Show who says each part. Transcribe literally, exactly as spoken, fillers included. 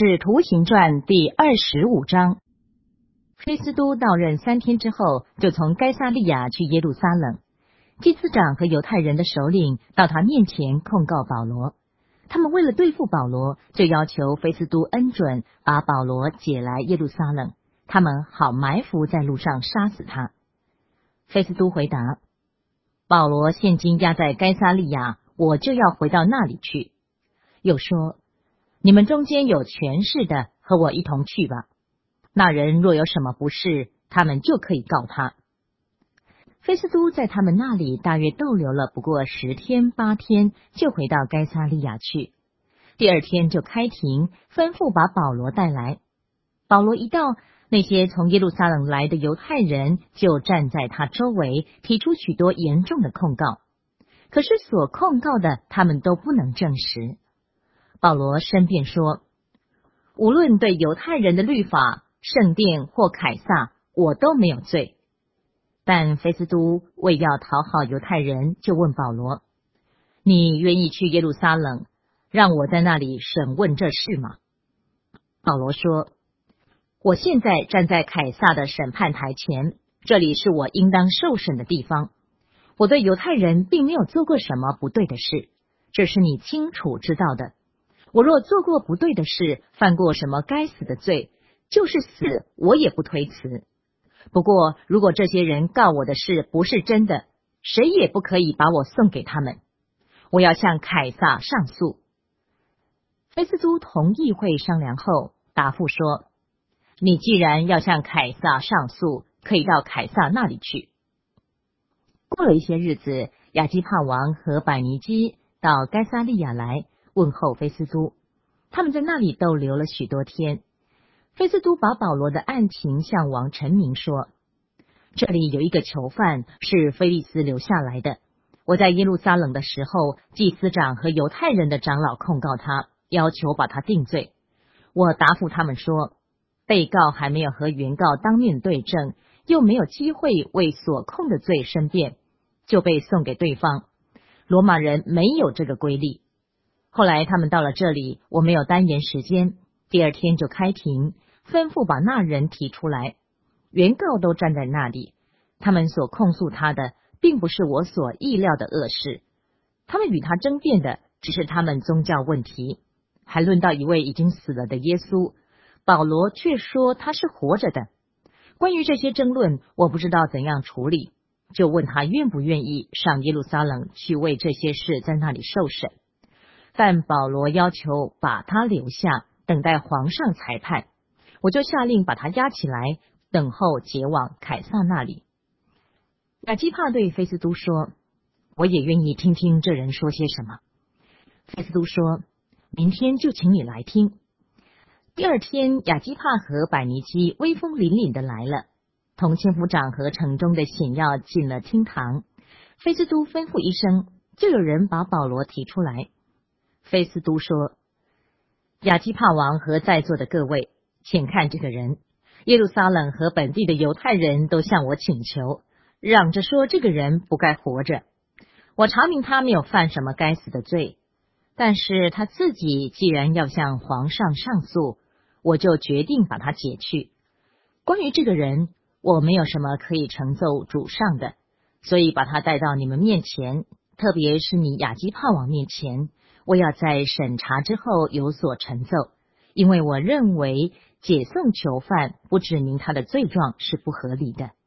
Speaker 1: 使徒行传第二十五章。菲斯都到任三天之后，就从该撒利亚去耶路撒冷。祭司长和犹太人的首领到他面前控告保罗。他们为了对付保罗，就要求菲斯都恩准把保罗解来耶路撒冷，他们好埋伏在路上杀死他。菲斯都回答：保罗现今押在该撒利亚，我就要回到那里去。又说：你们中间有权势的，和我一同去吧。那人若有什么不是，他们就可以告他。菲斯都在他们那里大约逗留了不过十天八天，就回到该撒利亚去。第二天就开庭，吩咐把保罗带来。保罗一到，那些从耶路撒冷来的犹太人就站在他周围，提出许多严重的控告。可是所控告的，他们都不能证实。保罗申辩说：无论对犹太人的律法、圣殿或凯撒，我都没有罪。但菲斯都为要讨好犹太人，就问保罗：你愿意去耶路撒冷，让我在那里审问这事吗？保罗说：我现在站在凯撒的审判台前，这里是我应当受审的地方。我对犹太人并没有做过什么不对的事，这是你清楚知道的。我若做过不对的事，犯过什么该死的罪，就是死，我也不推辞。不过，如果这些人告我的事不是真的，谁也不可以把我送给他们。我要向凯撒上诉。菲斯都同议会商量后，答复说：你既然要向凯撒上诉，可以到凯撒那里去。过了一些日子，亚基帕王和百尼基到该撒利亚来问候菲斯都，他们在那里逗留了许多天。菲斯都把保罗的案情向王陈明说：这里有一个囚犯是菲利斯留下来的，我在耶路撒冷的时候，祭司长和犹太人的长老控告他，要求把他定罪。我答复他们说，被告还没有和原告当面对证，又没有机会为所控的罪申辩，就被送给对方。罗马人没有这个规例。后来他们到了这里，我没有单言时间，第二天就开庭，吩咐把那人提出来。原告都站在那里，他们所控诉他的，并不是我所意料的恶事。他们与他争辩的，只是他们宗教问题，还论到一位已经死了的耶稣，保罗却说他是活着的。关于这些争论，我不知道怎样处理，就问他愿不愿意上耶路撒冷去为这些事在那里受审。但保罗要求把他留下，等待皇上裁判，我就下令把他押起来，等候解往凯撒那里。亚基帕对菲斯都说：我也愿意听听这人说些什么。菲斯都说：明天就请你来听。第二天，亚基帕和百尼基威风凛凛的来了，同千夫长和城中的显要进了厅堂。菲斯都吩咐一声，就有人把保罗提出来。菲斯都说：亚基帕王和在座的各位，请看这个人。耶路撒冷和本地的犹太人都向我请求，嚷着说这个人不该活着。我查明他没有犯什么该死的罪，但是他自己既然要向皇上上诉，我就决定把他解去。关于这个人，我没有什么可以呈奏主上的，所以把他带到你们面前，特别是你亚基帕王面前，我要在审查之后有所呈奏，因为我认为解送囚犯不指明他的罪状是不合理的。